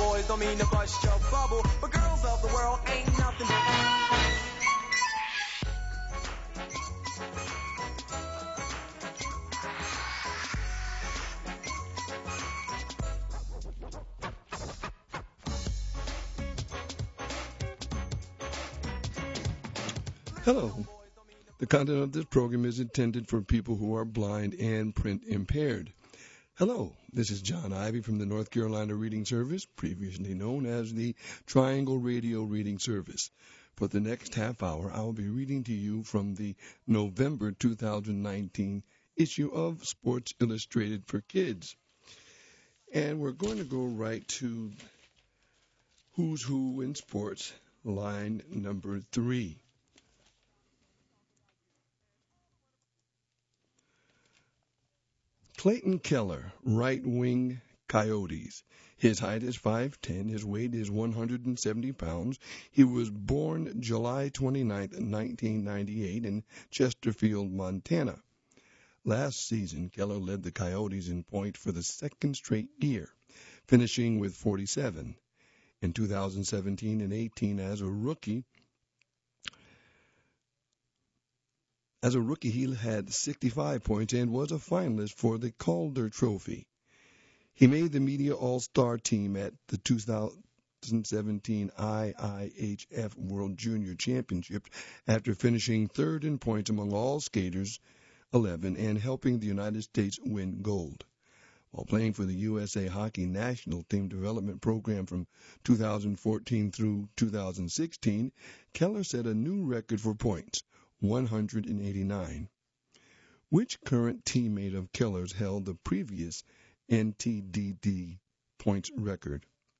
boys don't mean to bust your bubble, but girls of the world ain't nothing. Hello. The content of this program is intended for people who are blind and print impaired. Hello, this is John Ivy from the North Carolina Reading Service, previously known as the Triangle Radio Reading Service. For the next half hour, I will be reading to you from the November 2019 issue of Sports Illustrated for Kids. And we're going to go right to Who's Who in Sports, line number 3. Clayton Keller, right wing, Coyotes. His height is 5'10". His weight is 170 pounds. He was born July 29, 1998 in Chesterfield, Montana. Last season, Keller led the Coyotes in points for the second straight year, finishing with 47. In 2017 and 18 as a rookie, he had 65 points and was a finalist for the Calder Trophy. He made the media all-star team at the 2017 IIHF World Junior Championship after finishing third in points among all skaters, 11, and helping the United States win gold. While playing for the USA Hockey National Team Development Program from 2014 through 2016, Keller set a new record for points, 189. Which current teammate of Keller's held the previous NTDD points record?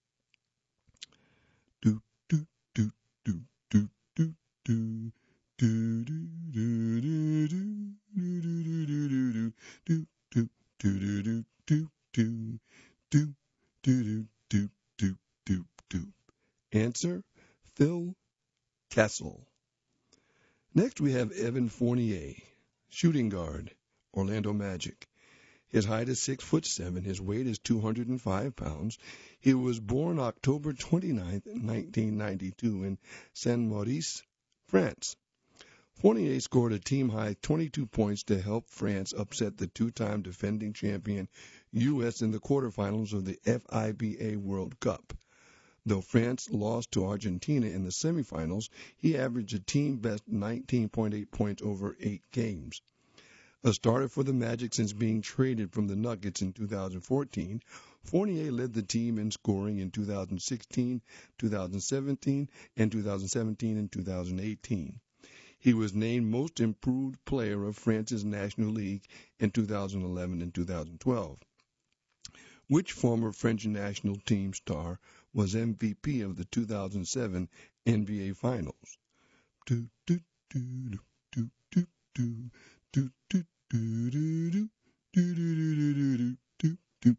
Do do do do do do do do do do do do do do do do. Answer: Phil Kessel. Next, we have Evan Fournier, shooting guard, Orlando Magic. His height is 6'7". His weight is 205 pounds. He was born October 29, 1992 in Saint-Maurice, France. Fournier scored a team-high 22 points to help France upset the two-time defending champion U.S. in the quarterfinals of the FIBA World Cup. Though France lost to Argentina in the semifinals, he averaged a team-best 19.8 points over 8 games. A starter for the Magic since being traded from the Nuggets in 2014, Fournier led the team in scoring in 2016, 2017, and 2018. He was named Most Improved Player of France's National League in 2011 and 2012. Which former French national team star was MVP of the 2007 NBA Finals? Do do do do do do do do do do do do do do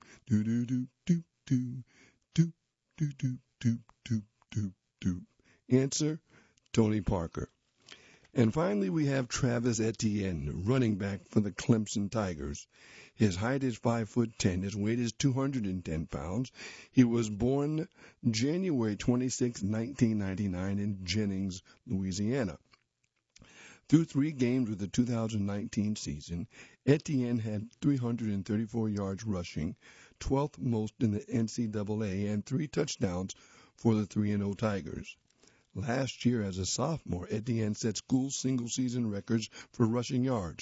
do. Answer: Tony Parker. And finally, we have Travis Etienne, running back for the Clemson Tigers. His height is 5'10". His weight is 210 pounds. He was born January 26, 1999 in Jennings, Louisiana. Through 3 games of the 2019 season, Etienne had 334 yards rushing, 12th most in the NCAA, and 3 touchdowns for the 3-0 Tigers. Last year, as a sophomore, Etienne set school single-season records for rushing yards,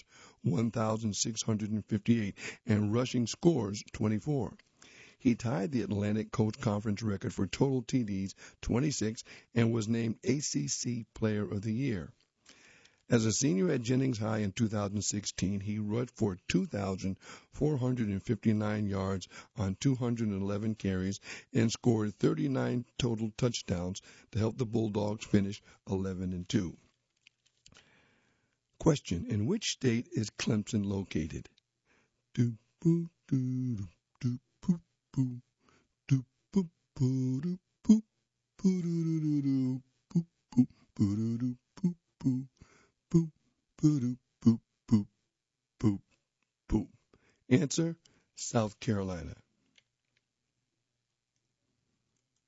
1,658, and rushing scores, 24. He tied the Atlantic Coast Conference record for total TDs, 26, and was named ACC Player of the Year. As a senior at Jennings High in 2016, he rushed for 2,459 yards on 211 carries and scored 39 total touchdowns to help the Bulldogs finish 11-2. Question: in which state is Clemson located? Do boo do do boo boo do boo boo do boo boo do do do boo boo boo do do boo boo. Boop, boop, boop, boop, boop, boop. Answer: South Carolina.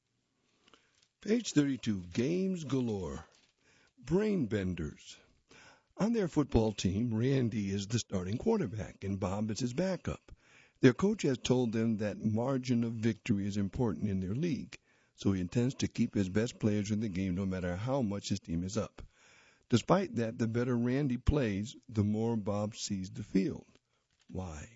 Page 32, games galore. Brain benders. On their football team, Randy is the starting quarterback and Bob is his backup. Their coach has told them that margin of victory is important in their league, so he intends to keep his best players in the game no matter how much his team is up. Despite that, the better Randy plays, the more Bob sees the field. Why?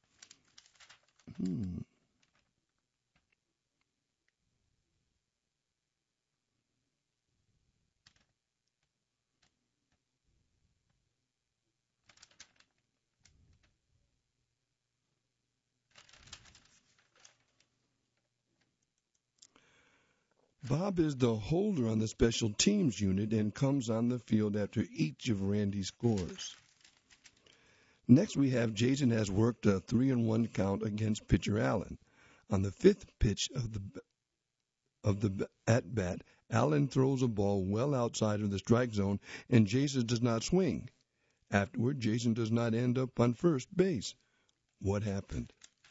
Bob is the holder on the special teams unit and comes on the field after each of Randy's scores. Next, we have Jason has worked a 3-1 count against pitcher Allen. On the fifth pitch of the at-bat, Allen throws a ball well outside of the strike zone, and Jason does not swing. Afterward, Jason does not end up on first base. What happened?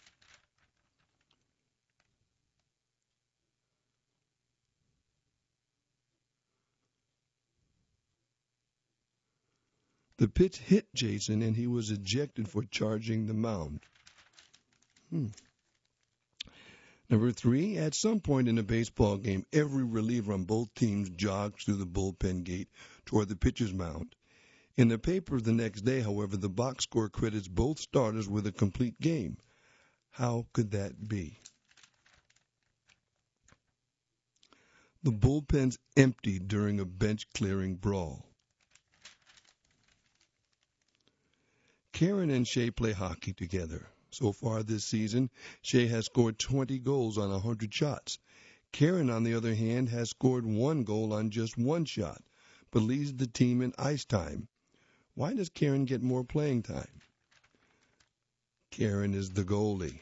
The pitch hit Jason, and he was ejected for charging the mound. Number 3, at some point in a baseball game, every reliever on both teams jogs through the bullpen gate toward the pitcher's mound. In the paper the next day, however, the box score credits both starters with a complete game. How could that be? The bullpen's emptied during a bench-clearing brawl. Karen and Shay play hockey together. So far this season, Shay has scored 20 goals on 100 shots. Karen, on the other hand, has scored 1 goal on just 1 shot, but leads the team in ice time. Why does Karen get more playing time? Karen is the goalie.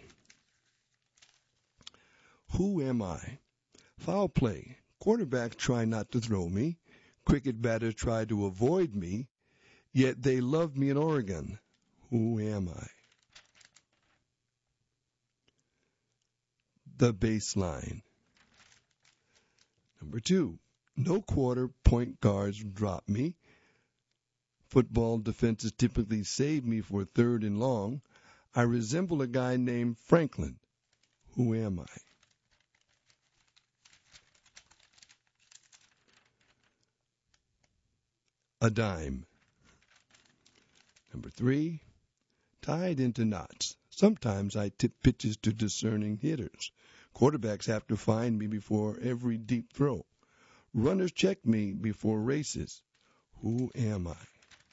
Who am I? Foul play. Quarterbacks try not to throw me. Cricket batters try to avoid me. Yet they love me in Oregon. Who am I? The baseline. Number 2, no quarter point guards drop me. Football defenses typically save me for 3rd and long. I resemble a guy named Franklin. Who am I? A dime. Number 3, tied into knots. Sometimes I tip pitches to discerning hitters. Quarterbacks have to find me before every deep throw. Runners check me before races. Who am I?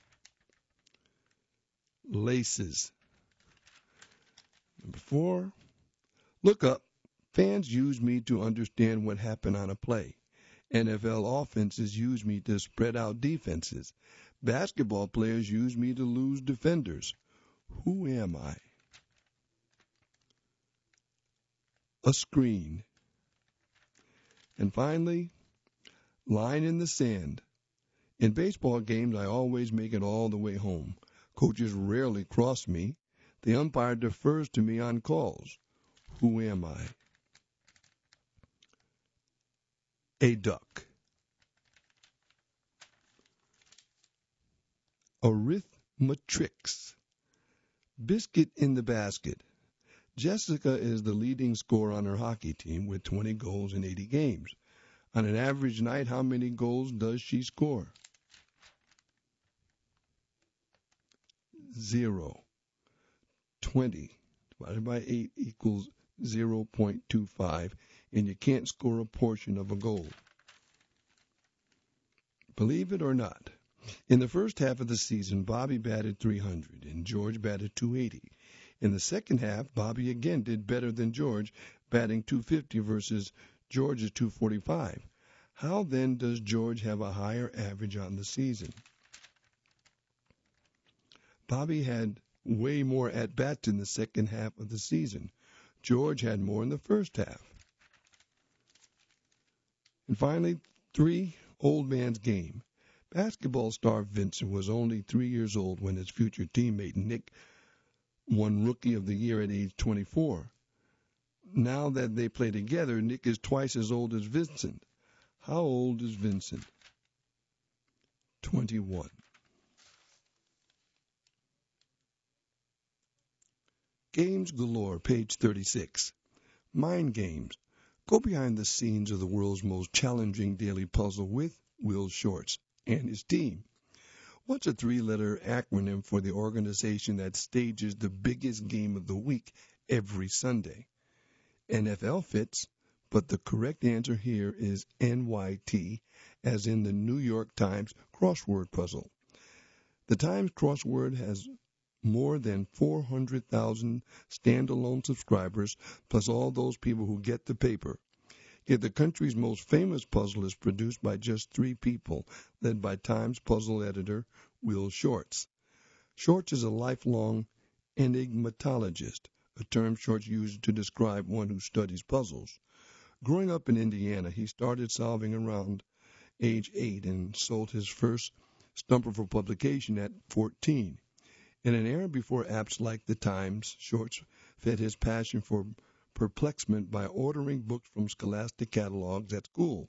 Laces. Number 4, look up. Fans use me to understand what happened on a play. NFL offenses use me to spread out defenses. Basketball players use me to lose defenders. Who am I? A screen. And finally, line in the sand. In baseball games, I always make it all the way home. Coaches rarely cross me. The umpire defers to me on calls. Who am I? A duck. Arithmetrix. Biscuit in the basket. Jessica is the leading scorer on her hockey team with 20 goals in 80 games. On an average night, how many goals does she score? 0. 20 divided by 8 equals 0.25, and you can't score a portion of a goal. Believe it or not, in the first half of the season, Bobby batted .300 and George batted .280. In the second half, Bobby again did better than George, batting .250 versus George's .245. How then does George have a higher average on the season? Bobby had way more at-bats in the second half of the season. George had more in the first half. And finally, 3, old man's game. Basketball star Vincent was only 3 years old when his future teammate Nick won Rookie of the Year at age 24. Now that they play together, Nick is twice as old as Vincent. How old is Vincent? 21. Games galore, page 36. Mind games. Go behind the scenes of the world's most challenging daily puzzle with Will Shortz and his team. What's a three-letter acronym for the organization that stages the biggest game of the week every Sunday? NFL fits, but the correct answer here is NYT, as in the New York Times crossword puzzle. The Times crossword has more than 400,000 standalone subscribers, plus all those people who get the paper. Yet the country's most famous puzzle is produced by just 3 people, led by Times puzzle editor Will Shortz. Shortz is a lifelong enigmatologist, a term Shortz uses to describe one who studies puzzles. Growing up in Indiana, he started solving around age 8 and sold his first stumper for publication at 14. In an era before apps like the Times, Shortz fed his passion for perplexment by ordering books from scholastic catalogs at school.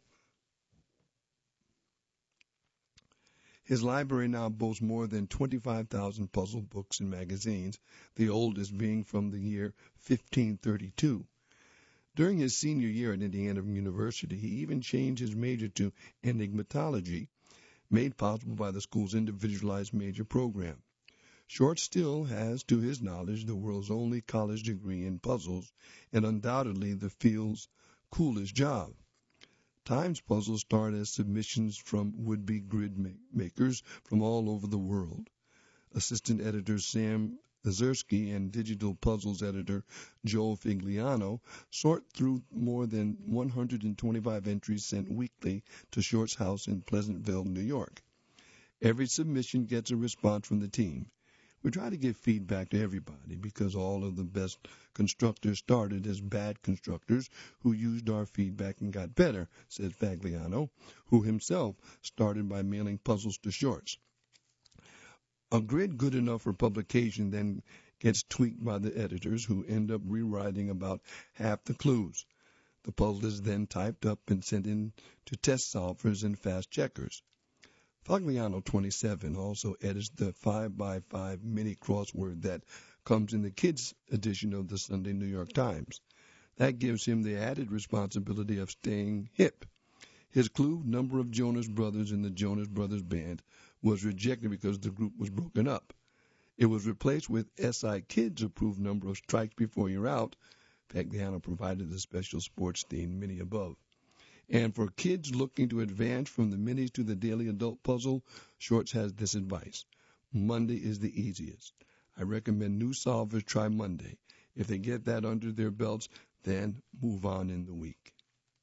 His library now boasts more than 25,000 puzzle books and magazines, the oldest being from the year 1532. During his senior year at Indiana University, he even changed his major to enigmatology, made possible by the school's individualized major program. Shortz still has, to his knowledge, the world's only college degree in puzzles, and undoubtedly the field's coolest job. Times puzzles start as submissions from would-be grid makers from all over the world. Assistant editor Sam Azersky and digital puzzles editor Joel Figliano sort through more than 125 entries sent weekly to Short's house in Pleasantville, New York. Every submission gets a response from the team. We try to give feedback to everybody because all of the best constructors started as bad constructors who used our feedback and got better, said Fagliano, who himself started by mailing puzzles to Shortz. A grid good enough for publication then gets tweaked by the editors, who end up rewriting about half the clues. The puzzle is then typed up and sent in to test solvers and fast checkers. Fagliano, 27, also edits the 5x5 mini crossword that comes in the kids' edition of the Sunday New York Times. That gives him the added responsibility of staying hip. His clue, number of Jonas Brothers in the Jonas Brothers Band, was rejected because the group was broken up. It was replaced with SI Kids' approved number of strikes before you're out. Fagliano provided the special sports theme, mini above. And for kids looking to advance from the minis to the daily adult puzzle, Shortz has this advice. Monday is the easiest. I recommend new solvers try Monday. If they get that under their belts, then move on in the week.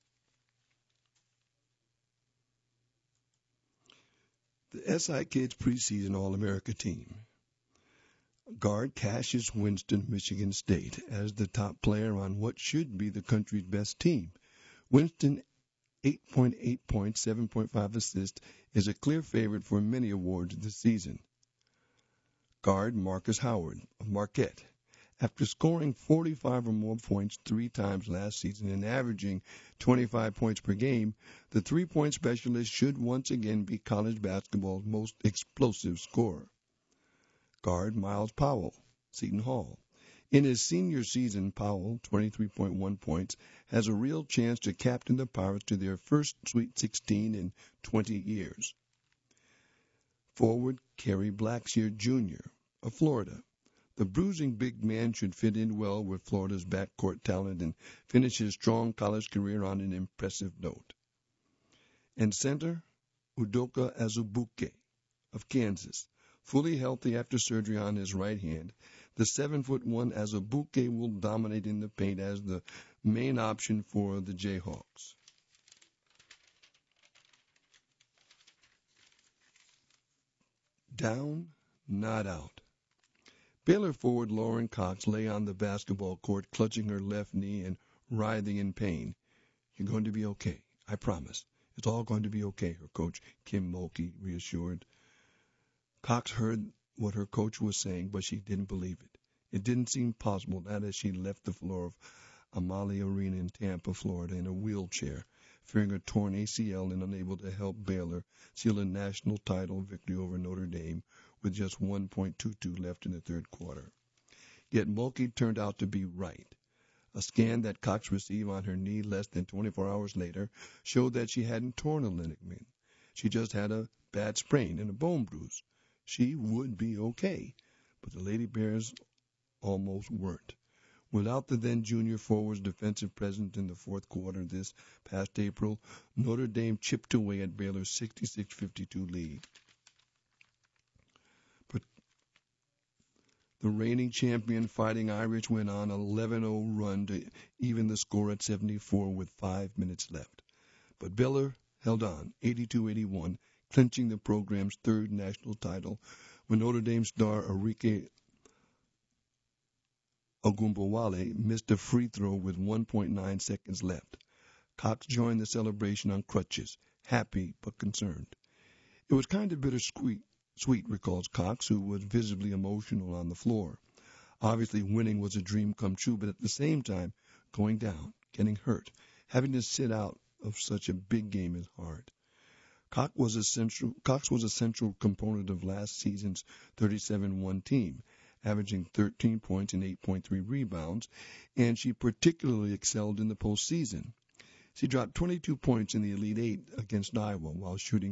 The SI Kids preseason All-America team. Guard Cassius Winston, Michigan State, as the top player on what should be the country's best team. Winston, 8.8 points, 7.5 assists, is a clear favorite for many awards this season. Guard Marcus Howard of Marquette. After scoring 45 or more points 3 times last season and averaging 25 points per game, the three-point specialist should once again be college basketball's most explosive scorer. Guard Miles Powell, Seton Hall. In his senior season, Powell, 23.1 points, has a real chance to captain the Pirates to their first Sweet 16 in 20 years. Forward Kerry Blackshear Jr. of Florida. The bruising big man should fit in well with Florida's backcourt talent and finish his strong college career on an impressive note. And center, Udoka Azubuike of Kansas. Fully healthy after surgery on his right hand, the 7'1" Azubuike will dominate in the paint as the main option for the Jayhawks. Down, not out. Baylor forward Lauren Cox lay on the basketball court, clutching her left knee and writhing in pain. You're going to be okay, I promise. It's all going to be okay, her coach, Kim Mulkey, reassured. Cox heard what her coach was saying, but she didn't believe it. It didn't seem possible, not as she left the floor of Amalie Arena in Tampa, Florida, in a wheelchair, fearing a torn ACL and unable to help Baylor seal a national title victory over Notre Dame with just 1.22 left in the third quarter. Yet Mulkey turned out to be right. A scan that Cox received on her knee less than 24 hours later showed that she hadn't torn a ligament. She just had a bad sprain and a bone bruise. She would be okay, but the Lady Bears almost weren't. Without the then junior forward's defensive presence in the fourth quarter this past April, Notre Dame chipped away at Baylor's 66-52 lead. But the reigning champion Fighting Irish went on an 11-0 run to even the score at 74 with 5 minutes left. But Baylor held on, 82-81, clinching the program's third national title when Notre Dame star Enrique Ogunbowale missed a free throw with 1.9 seconds left. Cox joined the celebration on crutches, happy but concerned. It was kind of bittersweet, recalls Cox, who was visibly emotional on the floor. Obviously, winning was a dream come true, but at the same time, going down, getting hurt, having to sit out of such a big game is hard. Cox was a central component of last season's 37-1 team, averaging 13 points and 8.3 rebounds, and she particularly excelled in the postseason. She dropped 22 points in the Elite Eight against Iowa while shooting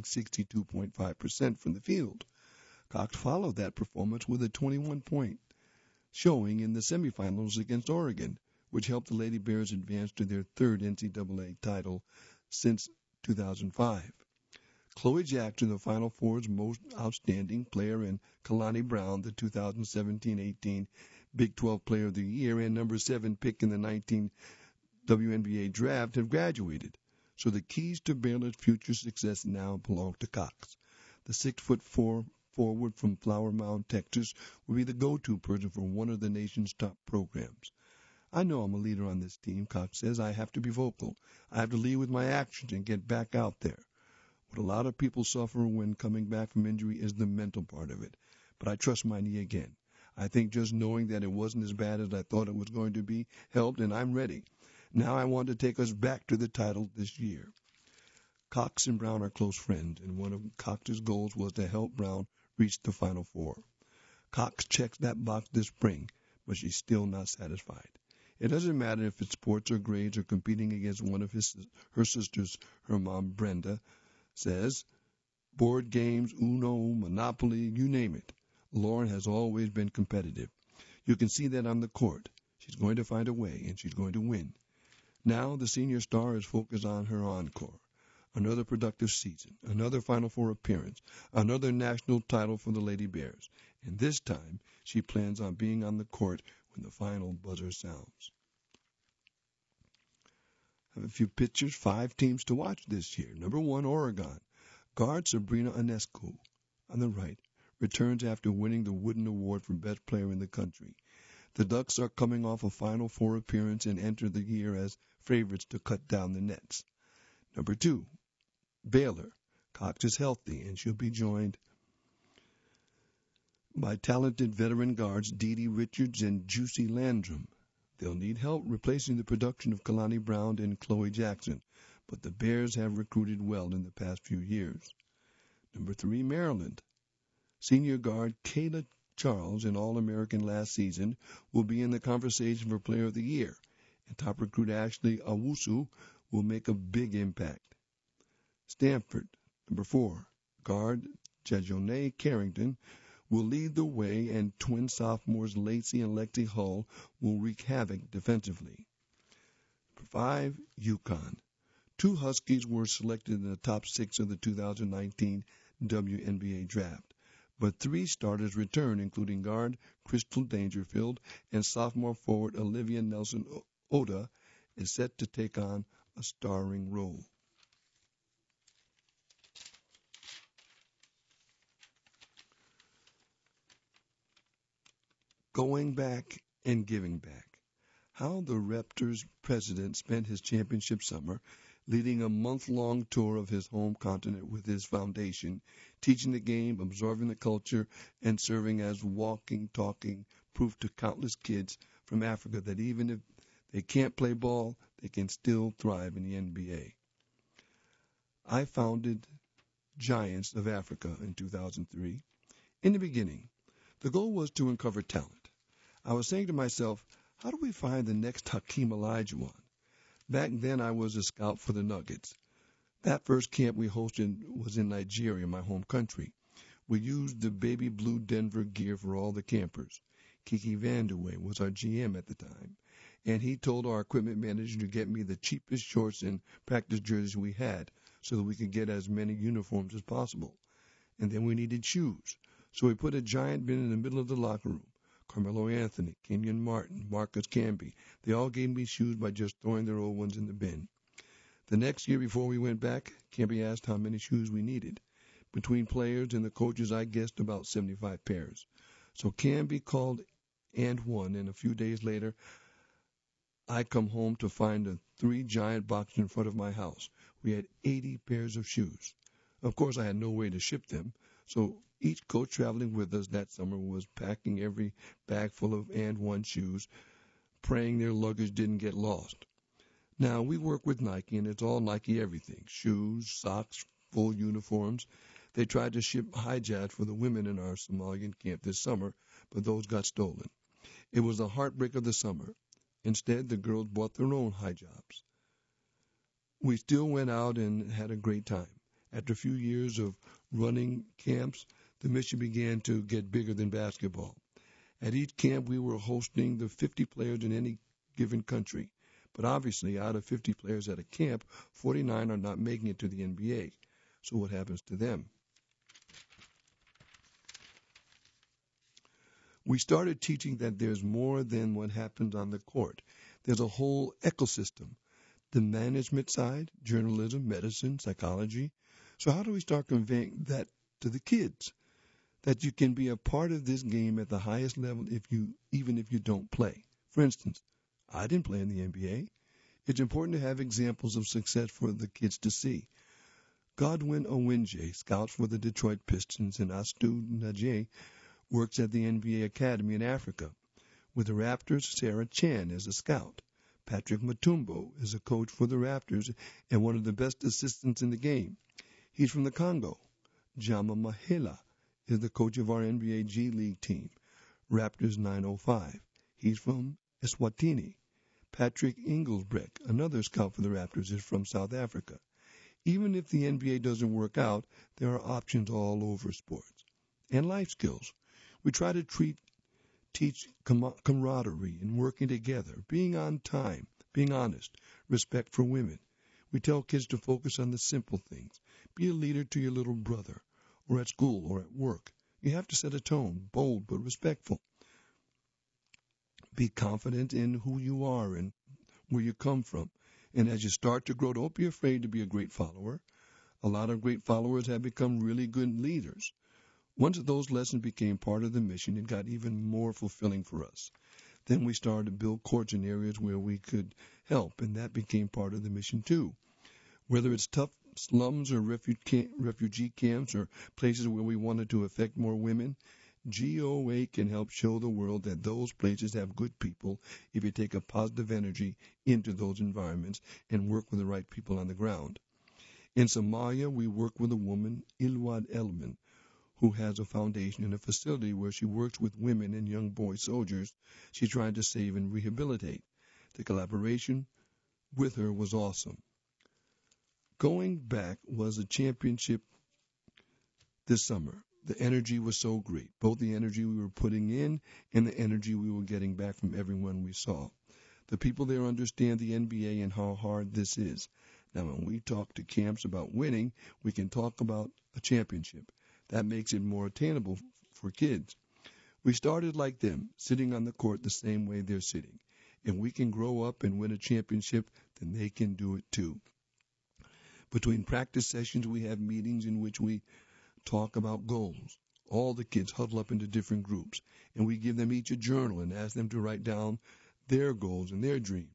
62.5% from the field. Cox followed that performance with a 21-point showing in the semifinals against Oregon, which helped the Lady Bears advance to their third NCAA title since 2005. Chloe Jackson, the Final Four's most outstanding player, and Kalani Brown, the 2017-18 Big 12 Player of the Year and number 7 pick in the 19 WNBA draft, have graduated. So the keys to Baylor's future success now belong to Cox. The 6'4" forward from Flower Mound, Texas, will be the go-to person for one of the nation's top programs. I know I'm a leader on this team, Cox says. I have to be vocal. I have to lead with my actions and get back out there. What a lot of people suffer when coming back from injury is the mental part of it. But I trust my knee again. I think just knowing that it wasn't as bad as I thought it was going to be helped, and I'm ready. Now I want to take us back to the title this year. Cox and Brown are close friends, and one of Cox's goals was to help Brown reach the Final Four. Cox checks that box this spring, but she's still not satisfied. It doesn't matter if it's sports or grades or competing against one of her sisters, her mom Brenda, says, board games, Uno, Monopoly, you name it. Lauren has always been competitive. You can see that on the court. She's going to find a way, and she's going to win. Now the senior star is focused on her encore. Another productive season, another Final Four appearance, another national title for the Lady Bears. And this time, she plans on being on the court when the final buzzer sounds. I have a few pictures, 5 teams to watch this year. Number 1, Oregon. Guard Sabrina Ionescu, on the right, returns after winning the Wooden Award for Best Player in the country. The Ducks are coming off a Final Four appearance and enter the year as favorites to cut down the nets. Number 2, Baylor. Cox is healthy, and she'll be joined by talented veteran guards Dee Richards and Juicy Landrum. They'll need help replacing the production of Kalani Brown and Chloe Jackson, but the Bears have recruited well in the past few years. Number 3, Maryland. Senior guard Kayla Charles, an All-American last season, will be in the conversation for Player of the Year, and top recruit Ashley Owusu will make a big impact. Stanford. Number 4, guard Jajone Carrington will lead the way, and twin sophomores Lacey and Lexi Hull will wreak havoc defensively. Number 5, UConn. 2 Huskies were selected in the top 6 of the 2019 WNBA draft, but 3 starters return, including guard Crystal Dangerfield and sophomore forward Olivia Nelson-Oda is set to take on a starring role. Going back and giving back. How the Raptors president spent his championship summer leading a month-long tour of his home continent with his foundation, teaching the game, absorbing the culture, and serving as walking, talking proof to countless kids from Africa that even if they can't play ball, they can still thrive in the NBA. I founded Giants of Africa in 2003. In the beginning, the goal was to uncover talent. I was saying to myself, how do we find the next Hakeem Olajuwon? Back then, I was a scout for the Nuggets. That first camp we hosted was in Nigeria, my home country. We used the baby blue Denver gear for all the campers. Kiki Vandeweghe was our GM at the time, and he told our equipment manager to get me the cheapest shorts and practice jerseys we had so that we could get as many uniforms as possible. And then we needed shoes, so we put a giant bin in the middle of the locker room. Carmelo Anthony, Kenyon Martin, Marcus Camby, they all gave me shoes by just throwing their old ones in the bin. The next year before we went back, Camby asked how many shoes we needed. Between players and the coaches, I guessed about 75 pairs. So Camby called and won, and a few days later, I come home to find the 3 giant boxes in front of my house. We had 80 pairs of shoes. Of course, I had no way to ship them, so each coach traveling with us that summer was packing every bag full of and one shoes, praying their luggage didn't get lost. Now, we work with Nike, and it's all Nike everything, shoes, socks, full uniforms. They tried to ship hijabs for the women in our Somalian camp this summer, but those got stolen. It was the heartbreak of the summer. Instead, the girls bought their own hijabs. We still went out and had a great time. After a few years of running camps, the mission began to get bigger than basketball. At each camp, we were hosting the 50 players in any given country. But obviously, out of 50 players at a camp, 49 are not making it to the NBA. So what happens to them? We started teaching that there's more than what happens on the court. There's a whole ecosystem. The management side, journalism, medicine, psychology. So how do we start conveying that to the kids? That you can be a part of this game at the highest level even if you don't play. For instance, I didn't play in the NBA. It's important to have examples of success for the kids to see. Godwin Owinje scouts for the Detroit Pistons, and Astu Najee works at the NBA Academy in Africa. With the Raptors, Sarah Chan is a scout. Patrick Mutombo is a coach for the Raptors and one of the best assistants in the game. He's from the Congo. Jama Mahela is the coach of our NBA G League team, Raptors 905. He's from Eswatini. Patrick Inglesbrecht, another scout for the Raptors, is from South Africa. Even if the NBA doesn't work out, there are options all over sports. And life skills. We try to teach camaraderie and working together, being on time, being honest, respect for women. We tell kids to focus on the simple things. Be a leader to your little brother, or at school, or at work. You have to set a tone, bold but respectful. Be confident in who you are and where you come from. And as you start to grow, don't be afraid to be a great follower. A lot of great followers have become really good leaders. Once those lessons became part of the mission, it got even more fulfilling for us. Then we started to build courts in areas where we could help, and that became part of the mission too. Whether it's tough slums or refugee camps or places where we wanted to affect more women, GOA can help show the world that those places have good people if you take a positive energy into those environments and work with the right people on the ground. In Somalia, we work with a woman, Ilwad Elman, who has a foundation and a facility where she works with women and young boy soldiers she's trying to save and rehabilitate. The collaboration with her was awesome. Going back was a championship this summer. The energy was so great, both the energy we were putting in and the energy we were getting back from everyone we saw. The people there understand the NBA and how hard this is. Now, when we talk to camps about winning, we can talk about a championship. That makes it more attainable for kids. We started like them, sitting on the court the same way they're sitting. If we can grow up and win a championship, then they can do it too. Between practice sessions, we have meetings in which we talk about goals. All the kids huddle up into different groups, and we give them each a journal and ask them to write down their goals and their dreams.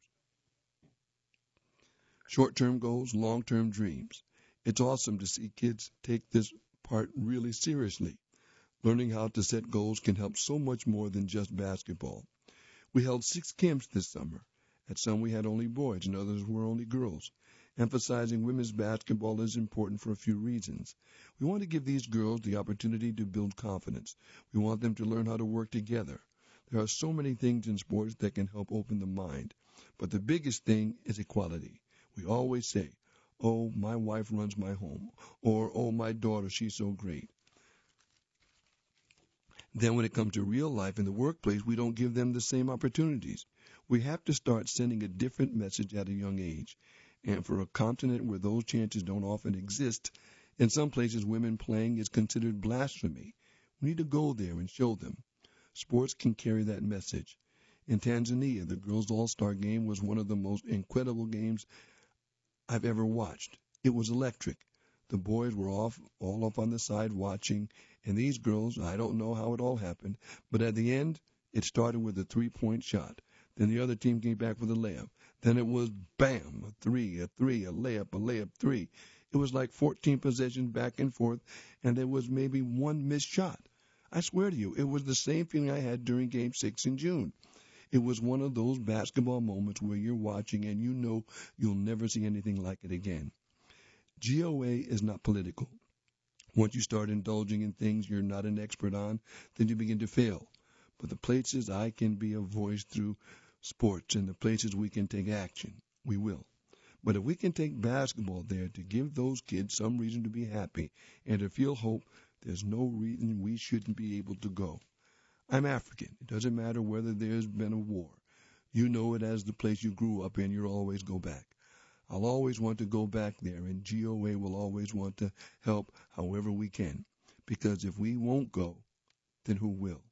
Short-term goals, long-term dreams. It's awesome to see kids take this part really seriously. Learning how to set goals can help so much more than just basketball. We held 6 camps this summer. At some we had only boys and others were only girls. Emphasizing women's basketball is important for a few reasons. We want to give these girls the opportunity to build confidence. We want them to learn how to work together. There are so many things in sports that can help open the mind, but the biggest thing is equality. We always say, "Oh, my wife runs my home," or "Oh, my daughter, she's so great." Then when it comes to real life in the workplace, we don't give them the same opportunities. We have to start sending a different message at a young age. And for a continent where those chances don't often exist, in some places women playing is considered blasphemy. We need to go there and show them. Sports can carry that message. In Tanzania, the girls' all-star game was one of the most incredible games I've ever watched. It was electric. The boys were all off on the side watching, and these girls, I don't know how it all happened, but at the end, it started with a three-point shot. Then the other team came back with a layup. Then it was bam, a three, a layup, three. It was like 14 possessions back and forth, and there was maybe one missed shot. I swear to you, it was the same feeling I had during Game 6 in June. It was one of those basketball moments where you're watching and you know you'll never see anything like it again. GOA is not political. Once you start indulging in things you're not an expert on, then you begin to fail. But the places I can be a voice through sports and the places we can take action, we will. But if we can take basketball there to give those kids some reason to be happy and to feel hope, there's no reason we shouldn't be able to go. I'm African. It doesn't matter whether there's been a war. You know it as the place you grew up in. You'll always go back. I'll always want to go back there, and GOA will always want to help however we can. Because if we won't go, then who will?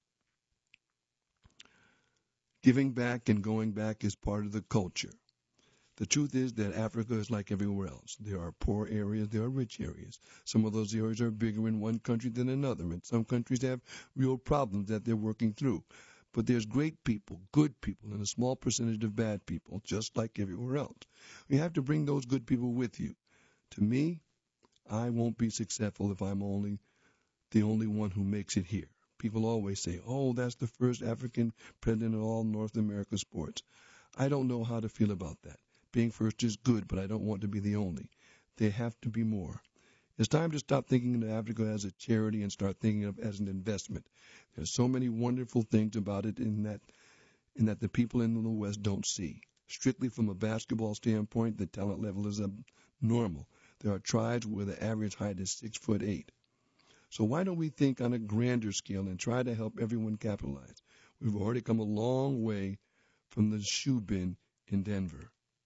Giving back and going back is part of the culture. The truth is that Africa is like everywhere else. There are poor areas, there are rich areas. Some of those areas are bigger in one country than another, and some countries have real problems that they're working through. But there's great people, good people, and a small percentage of bad people, just like everywhere else. You have to bring those good people with you. To me, I won't be successful if I'm the only one who makes it here. People always say, "Oh, that's the first African president of all North America sports." I don't know how to feel about that. Being first is good, but I don't want to be the only. There have to be more. It's time to stop thinking of Africa as a charity and start thinking of it as an investment. There's so many wonderful things about it in that the people in the West don't see. Strictly from a basketball standpoint, the talent level is abnormal. There are tribes where the average height is 6'8". So why don't we think on a grander scale and try to help everyone capitalize? We've already come a long way from the shoe bin in Denver.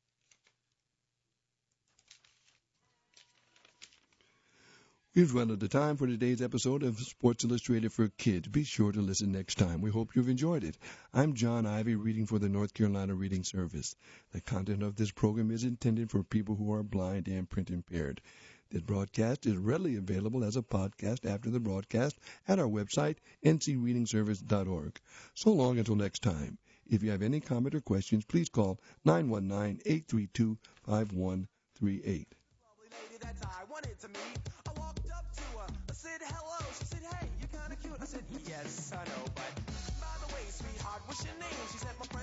We've run out of time for today's episode of Sports Illustrated for Kids. Be sure to listen next time. We hope you've enjoyed it. I'm John Ivy, reading for the North Carolina Reading Service. The content of this program is intended for people who are blind and print impaired. This broadcast is readily available as a podcast after the broadcast at our website, ncreadingservice.org. So long until next time. If you have any comment or questions, please call 919-832-5138. Lovely lady that I wanted to meet. I walked up to her, I said hello. She said, "Hey, you're kinda cute." I said, "Yes, I know, but by the way, sweetheart, what's your name?" She said, "My friend."